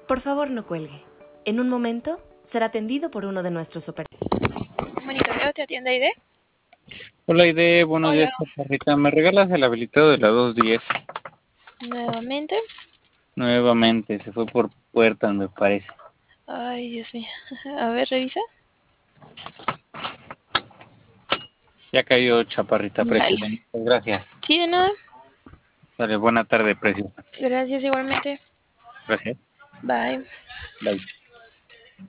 Por favor, no cuelgue. En un momento será atendido por uno de nuestros operadores. Monitoreo, ¿te atiende Aide? Hola Aide, buenos Hola. días, chaparrita. ¿Me regalas el habilitado de la 210? Nuevamente. Nuevamente, se fue por puertas, me parece. Ay, Dios mío. A ver, revisa. Ya cayó, chaparrita, precio. Vale. Muchas gracias. Sí, de nada. Dale, buena tarde, precio. Gracias igualmente. Gracias. Bye. Bye.